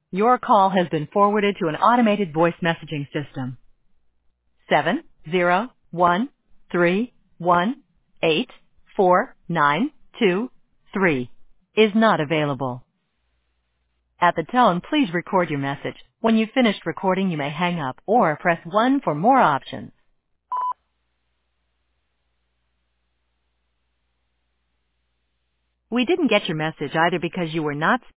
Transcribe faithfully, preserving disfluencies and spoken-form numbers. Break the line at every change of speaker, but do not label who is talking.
Your call has been forwarded to an automated voice messaging system. Seven zero one three one eight four nine two three is not available. At the tone, please record your message. When you've finished recording, you may hang up or press one for more options. We didn't get your message either because you were not